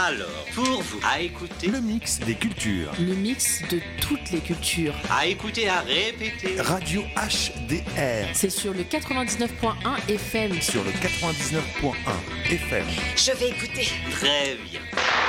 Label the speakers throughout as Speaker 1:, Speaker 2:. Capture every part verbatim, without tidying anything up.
Speaker 1: Alors, pour vous, à écouter...
Speaker 2: Le mix des cultures.
Speaker 3: Le mix de toutes les cultures.
Speaker 1: À écouter, à répéter.
Speaker 2: Radio H D R.
Speaker 3: C'est sur le quatre-vingt-dix-neuf point un F M.
Speaker 2: Sur le quatre-vingt-dix-neuf point un F M.
Speaker 4: Je vais écouter.
Speaker 1: Très bien.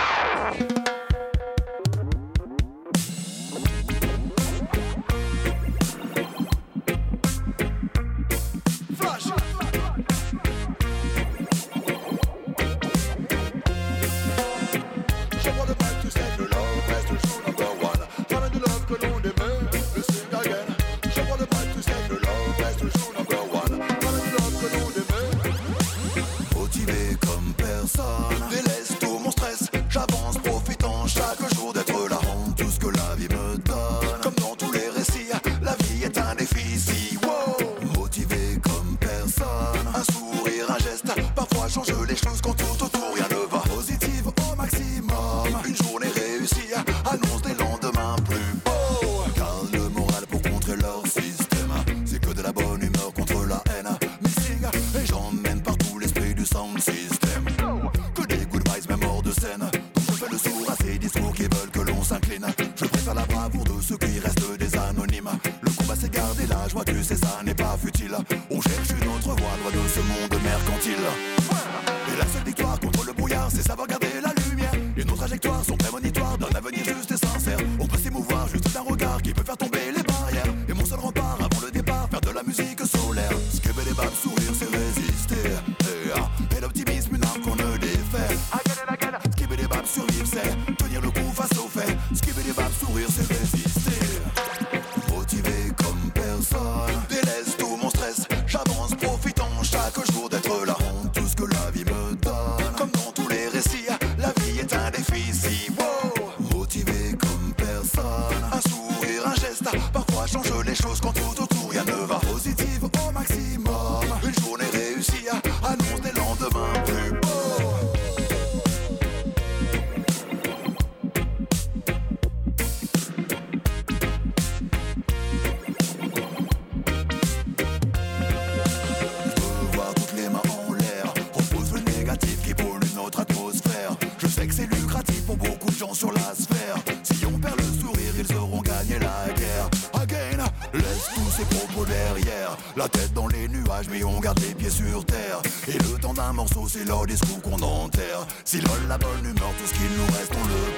Speaker 5: C'est leur discours qu'on enterre. S'ils veulent la bonne humeur, tout ce qu'il nous reste, on le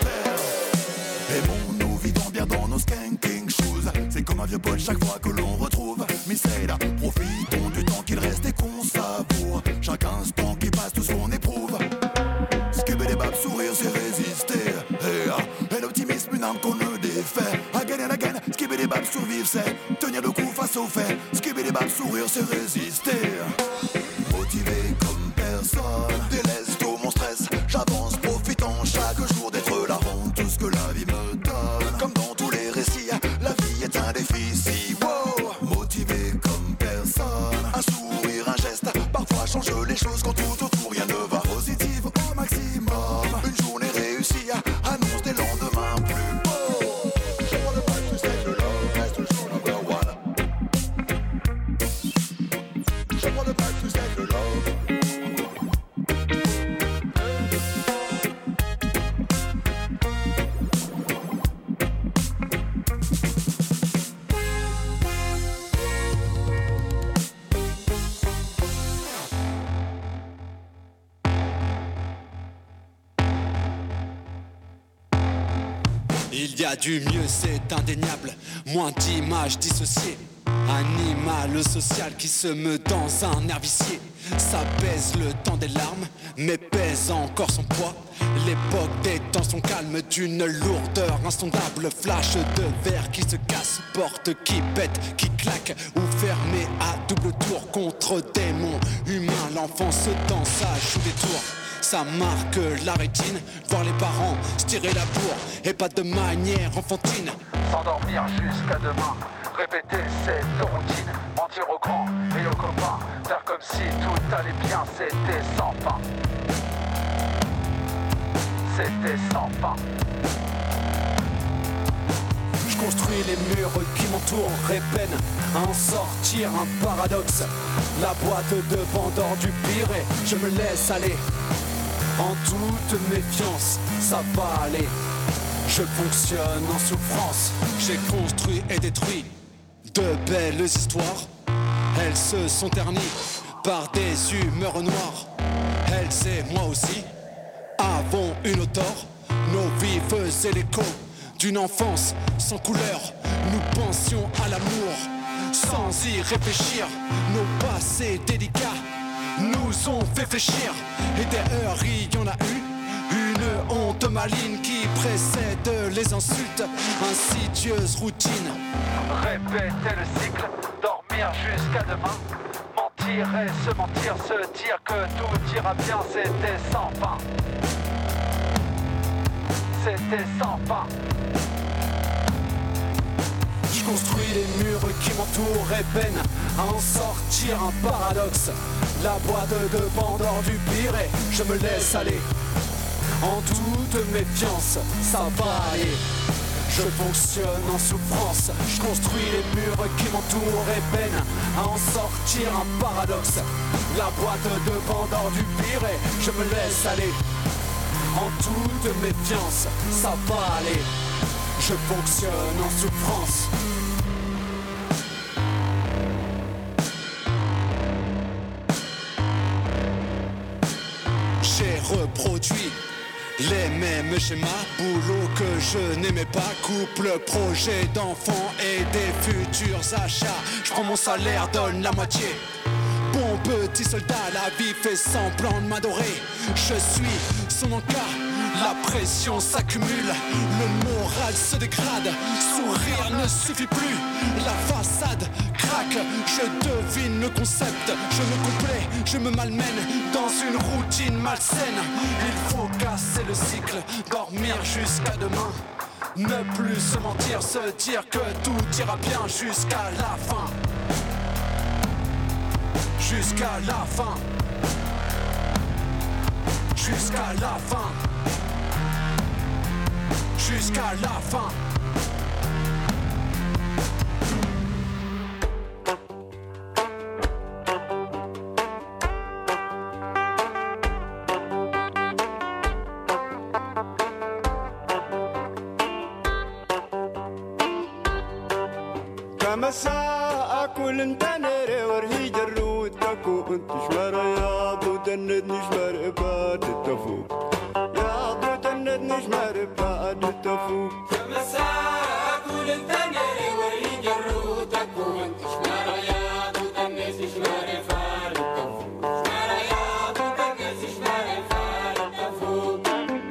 Speaker 5: perd. Aimons-nous, vivons bien dans nos skanking shoes. C'est comme un vieux pote chaque fois que l'on retrouve Misaïda. Profitons du temps qu'il reste et qu'on savoure chaque instant qui passe, tout ce qu'on éprouve. Skibidi-bab, sourire, c'est résister. Et, et l'optimisme, une âme qu'on ne défait. Again and again, skibidi-bab, survivre, c'est tenir le coup face aux faits. Skibidi-bab, sourire, c'est résister. Motivé comme délaisse tout mon stress, j'avance profitant chaque jour d'être là, rendre tout ce que la vie me donne. Comme dans tous les récits, la vie est un défi, si wow. Motivé comme personne, un sourire, un geste, parfois change les choses quand tout autour rien ne va. Positive au maximum, une journée réussie annonce des lendemains plus beaux. Je vois le vibe, tu sais que l'homme reste toujours number one. Je vois le vibe, tu sais que l'homme.
Speaker 6: Il y a du mieux, c'est indéniable. Moins d'images dissociées. Animal social qui se meut dans un nerf vicié. Ça pèse le temps des larmes, mais pèse encore son poids. L'époque des temps sont calmes, d'une lourdeur insondable. Flash de verre qui se casse, porte qui pète, qui claque, ou fermée à double tour contre démons humains. L'enfance dans sa joue des tours. Ça marque la rétine, voir les parents se tirer la bourre, et pas de manière enfantine.
Speaker 7: S'endormir jusqu'à demain, répéter cette routine, mentir aux grands et aux copains, faire comme si tout allait bien, c'était sans fin. C'était sans fin.
Speaker 6: Je construis les murs qui m'entourent, peine à en sortir un paradoxe. La boîte de Pandore du pire et je me laisse aller. En toute méfiance, ça va aller. Je fonctionne en souffrance. J'ai construit et détruit de belles histoires. Elles se sont ternies par des humeurs noires. Elles et moi aussi avons une tort. Nos vies faisaient l'écho d'une enfance sans couleur. Nous pensions à l'amour sans y réfléchir. Nos passés délicats nous ont fait fléchir. Et des heures, il y en a eu. Une honte maligne qui précède les insultes. Insidieuse routine.
Speaker 7: Répéter le cycle, dormir jusqu'à demain. Mentir et se mentir, se dire que tout ira bien, c'était sans fin. C'était sans fin.
Speaker 6: Je construis les murs qui m'entourent et peine à en sortir un paradoxe. La boîte de Pandore du pire et je me laisse aller. En toute méfiance, ça va aller. Je fonctionne en souffrance. Je construis les murs qui m'entourent et peine à en sortir un paradoxe. La boîte de Pandore du pire et je me laisse aller. En toute méfiance, ça va aller. Je fonctionne en souffrance. J'ai reproduit les mêmes schémas, boulot que je n'aimais pas, couple, projet d'enfants et des futurs achats. Je prends mon salaire, donne la moitié. Bon petit soldat, la vie fait semblant de m'adorer. Je suis son encart, la pression s'accumule, le moral se dégrade. Sourire ne suffit plus, la façade craque. Je devine le concept, je me complais, je me malmène dans une routine malsaine. Il faut casser le cycle, dormir jusqu'à demain. Ne plus se mentir, se dire que tout ira bien jusqu'à la fin. Jusqu'à la fin. Jusqu'à la fin. Jusqu'à la fin.
Speaker 4: كمساء كل تنري ورهي جرود تكو انت شمر يا ضو تند نشمر بعد التفوق يا ضو تند نشمر بعد التفوق
Speaker 8: كمساء كل تنري ورهي جرود تكو انت شمر يا ضو تند نشمر بعد التفوق شمر يا ضو تند نشمر بعد التفوق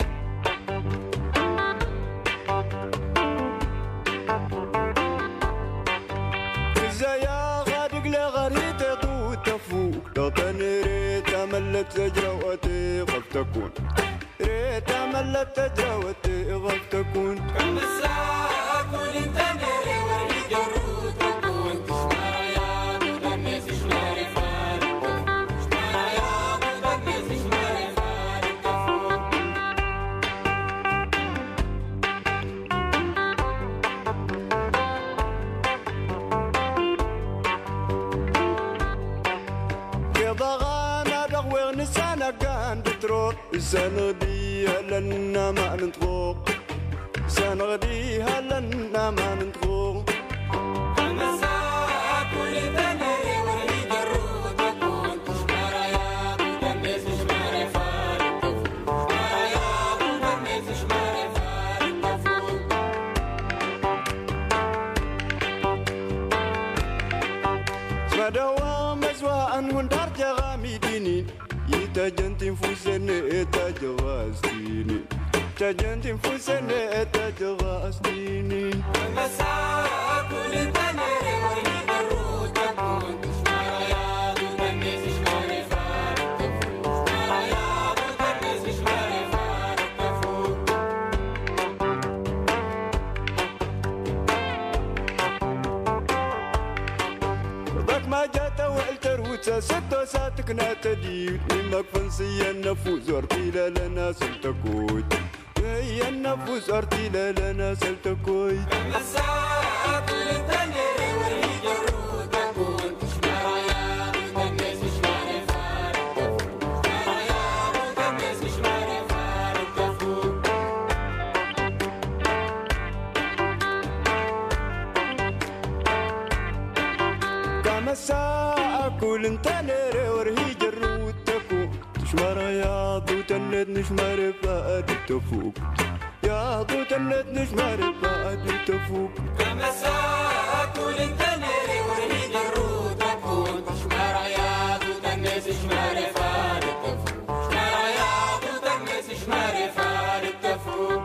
Speaker 4: يا غادق لغريت ضو تفوق لطن ريت ملت تجروتي غف تكون ريت ملت تجروتي غف تكون
Speaker 8: كمساء كل تنري ورهي جرود تكو انت شمر يا ضو تند نشمر بعد التفوق شمر يا ضو تند نشمر بعد التفوق
Speaker 4: ضغانا دغوغ نسانا كان بتروح سنغديها لنا ما نتغوغ سنغديها لنا ما نتغوغ
Speaker 8: كمساء كل تنري ورهي جرود تكو انت شمر يا ضو تند نشمر بعد التفوق شمر يا ضو تند نشمر بعد التفوق
Speaker 4: سمدوا مزواء وندار جغامي ديني يتجنتي فوسن اتجغاستيني تجنتي فوسن اتجغاستيني
Speaker 8: كمساء كل تنري ورهي جرود تكو انت شمر يا ضو تند نشمر بعد التفوق شمر يا ضو تند نشمر بعد التفوق
Speaker 4: ضك ما جات وعلتر وتسا ستة ساتك ناتدي نمك فنسي النفوس ورتيلا لنا سلتكوي هي النفوس ورتيلا لنا سلتكوي
Speaker 8: كمساء كل تنري ورهي جرود تكو انت شمر يا ضو تند نشمر بعد التفوق شمر يا ضو تند نشمر
Speaker 4: الساعة كل انت نرى ورهي جروت تفوق تشمر يا ضوت النت نشمر فقد تفوق يا ضوت النت نشمر فقد تفوق
Speaker 8: كما الساعة كل انت نرى ورهي جروت تفوق تشمر يا ضوت النت نشمر فقد تفوق تشمر يا ضوت النت نشمر فقد تفوق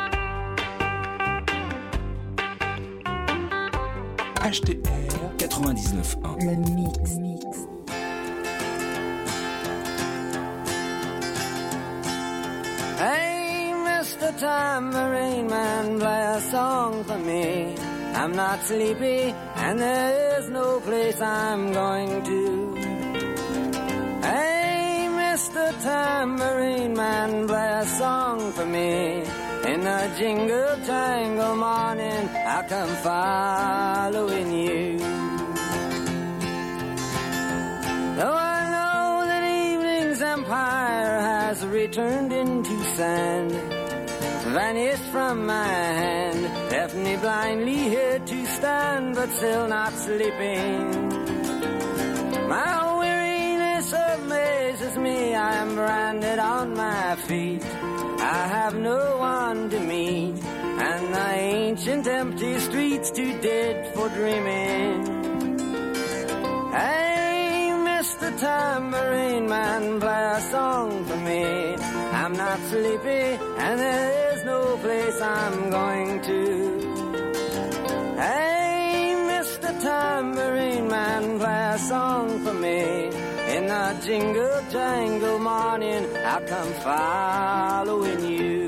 Speaker 2: H D R quatre-vingt-dix-neuf point un.
Speaker 3: Le mix. mix.
Speaker 9: Hey, Mister Tambourine Man, play a song for me. I'm not sleepy, and there is no place I'm going to. Hey, Mister Tambourine Man, play a song for me. In the jingle jangle morning, I come following you. Though I know that evening's empire has returned into sand, vanished from my hand, left me blindly here to stand, but still not sleeping. My weariness amazes me, I am branded on my feet. I have no one to meet, and the ancient empty streets too dead for dreaming. Hey, Mister Tambourine Man, play a song for me. I'm not sleepy, and there is no place I'm going to. Hey, Mister Tambourine Man, play a song for me. In the jingle jangle morning, I'll come following you.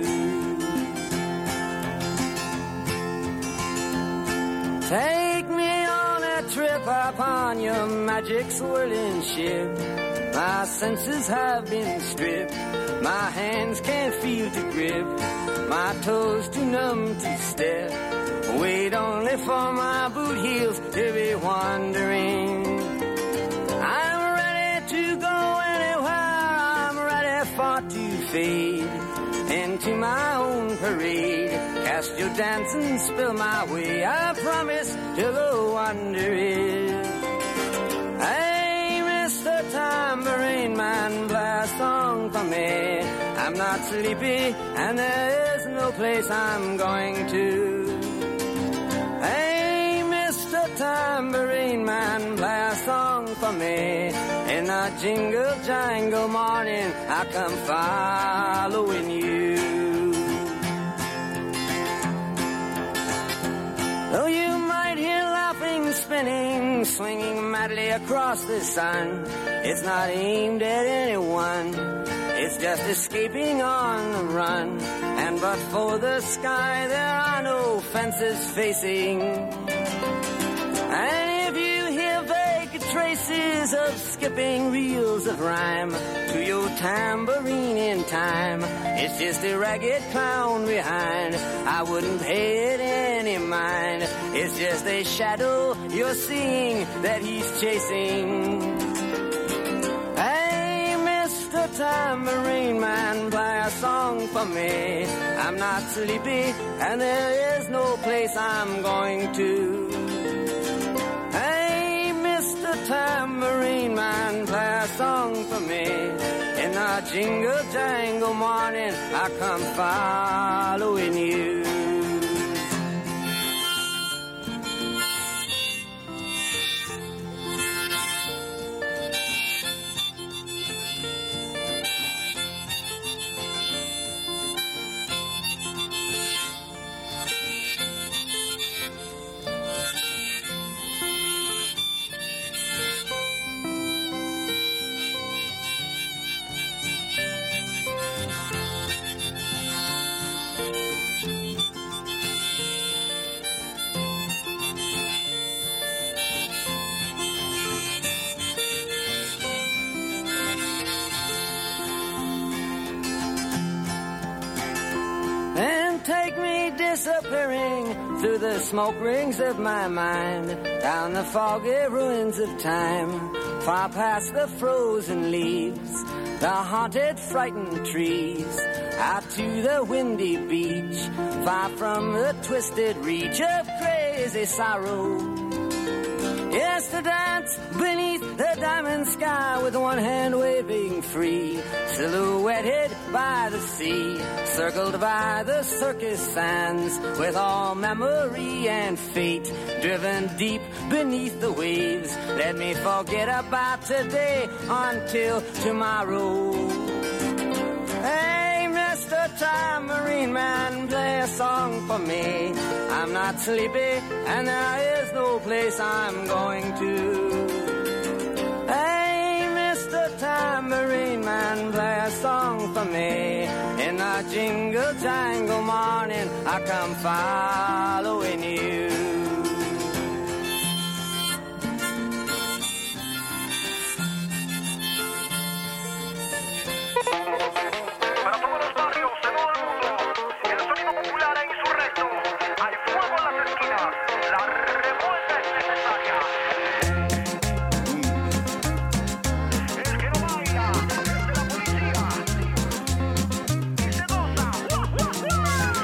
Speaker 9: Take me on a trip upon your magic swirling ship. My senses have been stripped, my hands can't feel to grip, my toes too numb to step. Wait only for my boot heels to be wandering. I'm to go anywhere, I'm ready for to fade into my own parade. Cast your dance and spill my way, I promise to go under it. Hey, Mister Tambourine Man, play a song for me. I'm not sleepy, and there is no place I'm going to. Hey, Mister Tambourine Man, play a song for me. In a jingle jangle morning, I come following you. Though you might hear laughing, spinning, swinging madly across the sun, it's not aimed at anyone, it's just escaping on the run. And but for the sky, there are no fences facing. And if you hear vague traces of skipping reels of rhyme to your tambourine in time, it's just a ragged clown behind. I wouldn't pay it any mind. It's just a shadow you're seeing that he's chasing. Hey, Mister Tambourine Man, play a song for me. I'm not sleepy, and there is no place I'm going to. Hey, Mister Tambourine Man, play a song for me. In the jingle jangle morning, I come following you. Disappearing through the smoke rings of my mind, down the foggy ruins of time, far past the frozen leaves, the haunted, frightened trees, out to the windy beach, far from the twisted reach of crazy sorrow. Yes, to dance beneath the diamond sky with one hand waving free, silhouetted by the sea, circled by the circus sands, with all memory and fate driven deep beneath the waves. Let me forget about today until tomorrow. Hey, Mister Tambourine Man, play a song for me. I'm not sleepy and there is no place I'm going to. Hey, Mister Tambourine Man, play a song for me. In the jingle jangle morning, I come following you.
Speaker 7: Para todos los barrios de todo el mundo, el sonido popular e insurrecto. Hay fuego en las esquinas, la revuelta es necesaria. El que no baila es de la policía y se goza. ¡Guau, guau, guau!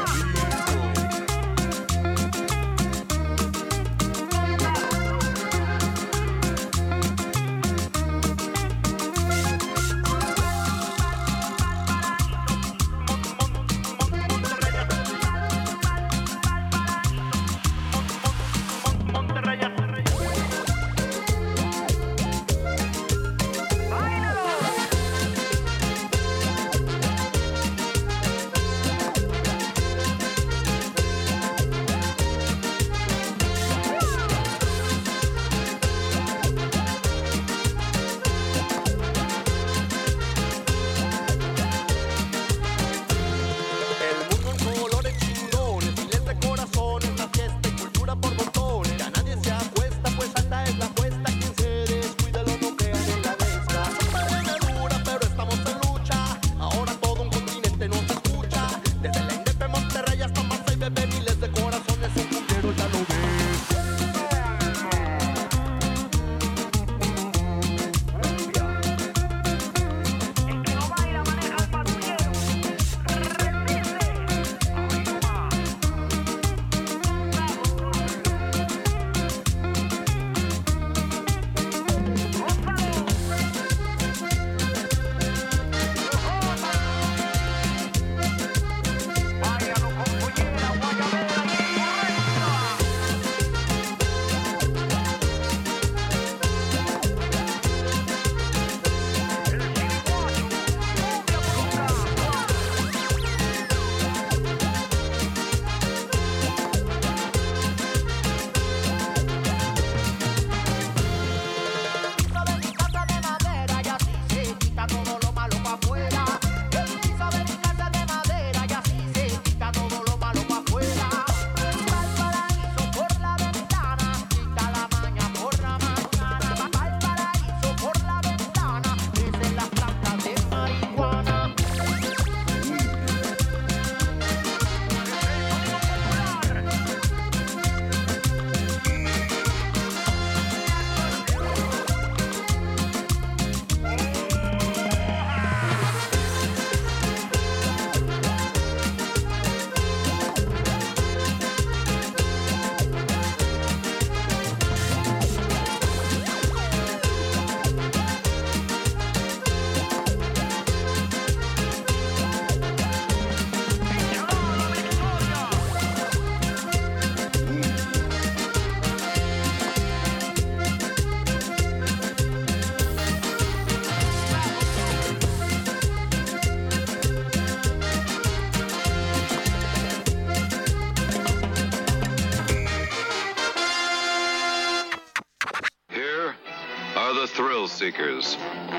Speaker 10: thrill seekers,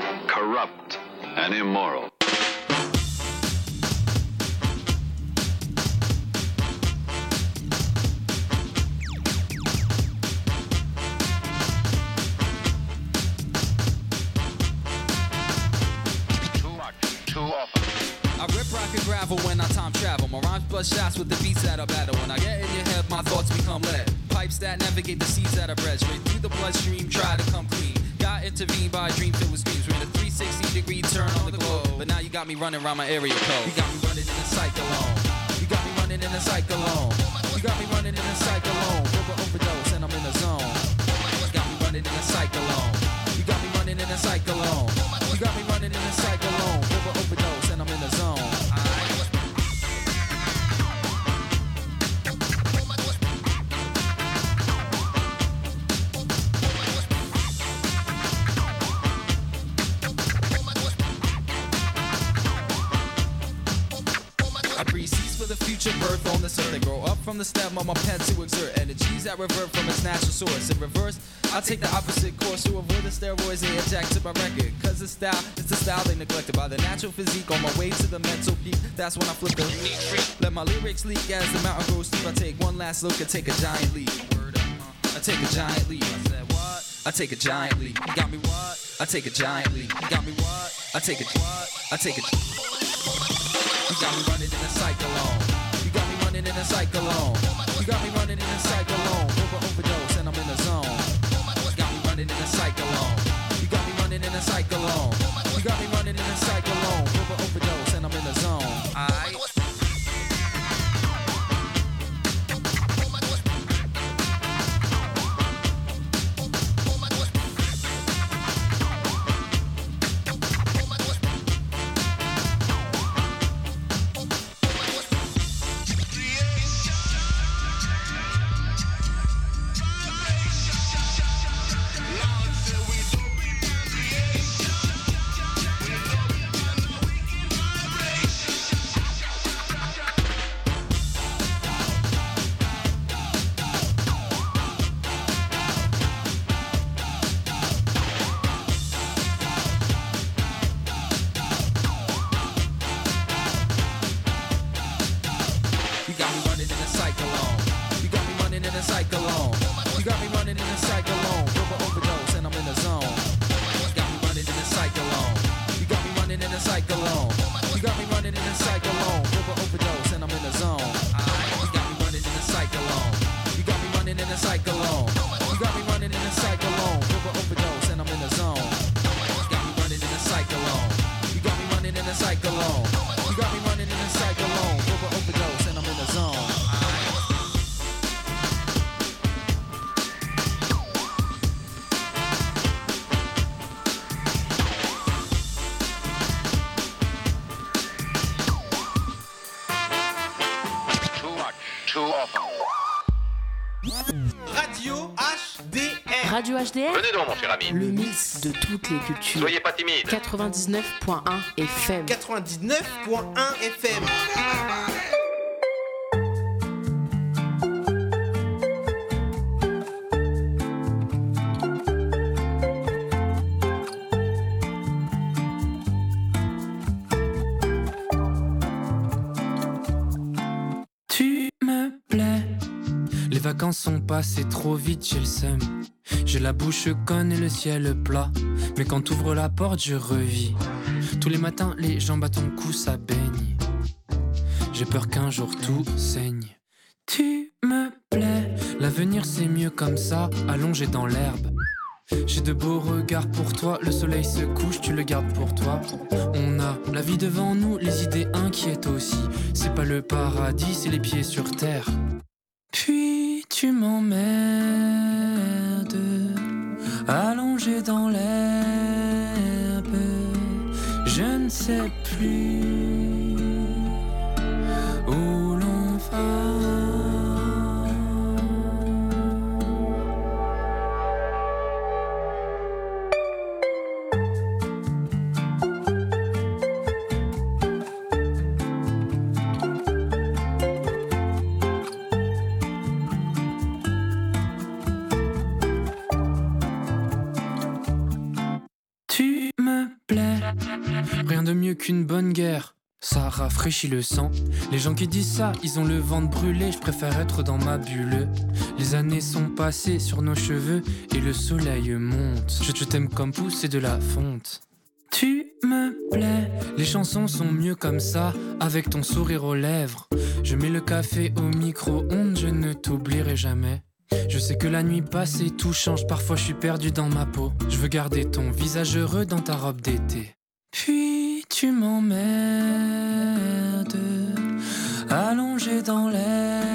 Speaker 10: corrupt and immoral.
Speaker 11: Gravel when I time travel. My rhymes blood shots with the beats that I battle. When I get in your head, my thoughts become lead. Pipes that navigate the seas that I bred. Straight through the bloodstream, try to come clean. Got intervened by a dream filled with screams. We're in a three sixty degree turn on the globe. But now you got me running around my area code. You got me running in a cyclone. You got me running in a cyclone. You got me running in a cyclone. Over overdose and I'm in the zone. You got me nature birth on this earth. They grow up from the stem of my pen to exert energies that revert from its natural source. In reverse, I take the opposite course to avoid the steroids they inject to my record. Cause the style, it's the style they neglected by the natural physique. On my way to the mental peak, that's when I flip the unique freak. Let my lyrics leak as the mountain grows steep. I take one last look and take a giant leap. I take a giant leap. I said what? I take a giant leap. You got me what? I take a giant leap. You got me what? I take a what? I take a. You got me running in a cyclone. You got me running in a cyclone. You got me running in a cyclone. Over overdose and I'm in the zone. You got me running in a cyclone. You got me running in a cyclone. You got me running in a cyclone. Over overdose and I'm in the zone. Aight.
Speaker 3: Radio H D R.
Speaker 12: Venez donc, mon cher ami.
Speaker 3: Le mix de toutes les cultures.
Speaker 12: Soyez pas timide.
Speaker 3: quatre-vingt-dix-neuf point un F M.
Speaker 13: quatre-vingt-dix-neuf point un F M.
Speaker 14: Tu me plais. Les vacances sont passées trop vite, j'ai le seum. J'ai la bouche conne et le ciel plat. Mais quand t'ouvres la porte, je revis. Tous les matins, les jambes à ton cou, ça baigne. J'ai peur qu'un jour tout saigne. Tu me plais. L'avenir c'est mieux comme ça, allongé dans l'herbe. J'ai de beaux regards pour toi, le soleil se couche, tu le gardes pour toi. On a la vie devant nous, les idées inquiètes aussi. C'est pas le paradis, c'est les pieds sur terre. Puis tu m'emmerdes, allongé dans l'herbe. Je ne sais plus où l'on va. Rien de mieux qu'une bonne guerre, ça rafraîchit le sang. Les gens qui disent ça, ils ont le ventre brûlé. Je préfère être dans ma bulle. Les années sont passées sur nos cheveux et le soleil monte. Je, je t'aime comme pousser de la fonte. Tu me plais. Les chansons sont mieux comme ça, avec ton sourire aux lèvres. Je mets le café au micro-ondes, je ne t'oublierai jamais. Je sais que la nuit passe et tout change, parfois je suis perdu dans ma peau. Je veux garder ton visage heureux dans ta robe d'été. Puis tu m'emmerdes, allongé dans l'herbe.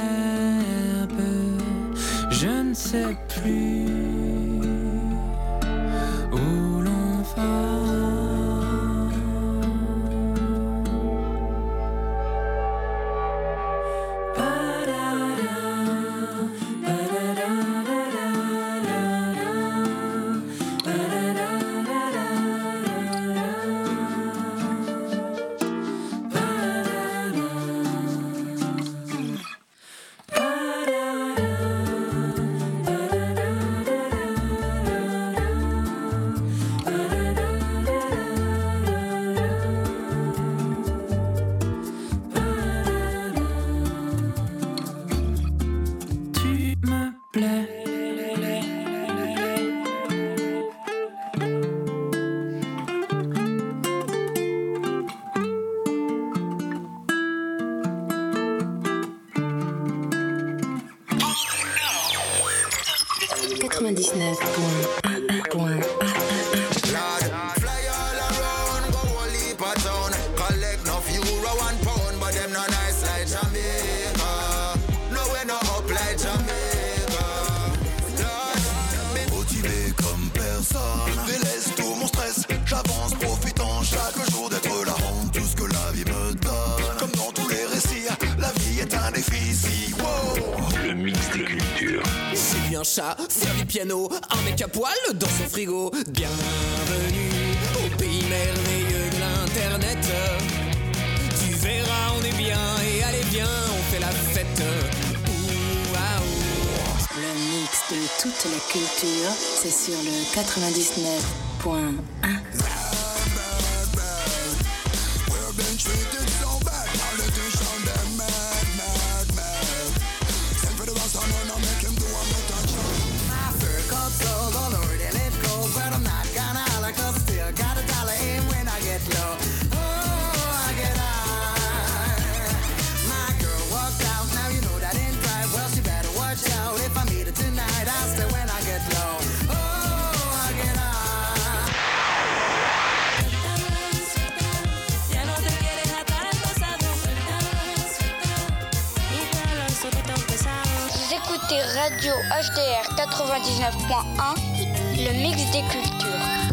Speaker 14: Je ne sais plus où l'on va.
Speaker 3: quatre-vingt-dix-neuf point un.
Speaker 5: Motivé comme personne, délaisse tout mon stress. J'avance, profitant chaque jour d'être là, rendre tout ce que la vie me donne. Comme dans tous les récits, la vie est un défi. Si, wow.
Speaker 2: Le mix des cultures.
Speaker 12: J'ai vu un chat faire du piano, un mec à poil dans son frigo. Bienvenue au pays merveilleux de l'internet. Tu verras, on est bien et allez bien, on fait la fête. Ouh, ah, ouh.
Speaker 3: Le mix de toute la culture, c'est sur le quatre-vingt-dix-neuf point un.
Speaker 15: Radio H D R quatre-vingt-dix-neuf point un, le mix des cultures.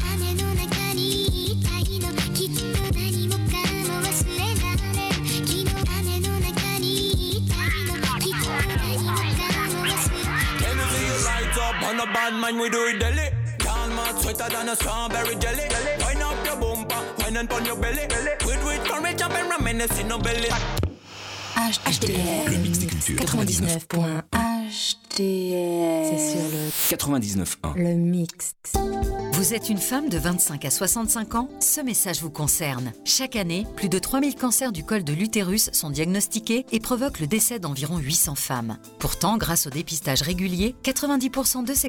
Speaker 16: On a bad man, we do it daily. Down my sweeter than a strawberry jelly. Wind up your bumper, wind and on your belly. With with courage up and reminisce in no belly.
Speaker 3: H D R, le mix des cultures. quatre-vingt-dix-neuf point un. H D R. C'est sur le
Speaker 2: quatre-vingt-dix-neuf point un.
Speaker 3: Le mix.
Speaker 17: Vous êtes une femme de vingt-cinq à soixante-cinq ans? Ce message vous concerne. Chaque année, plus de trois mille cancers du col de l'utérus sont diagnostiqués et provoquent le décès d'environ huit cents femmes. Pourtant, grâce au dépistage régulier, quatre-vingt-dix pour cent de ces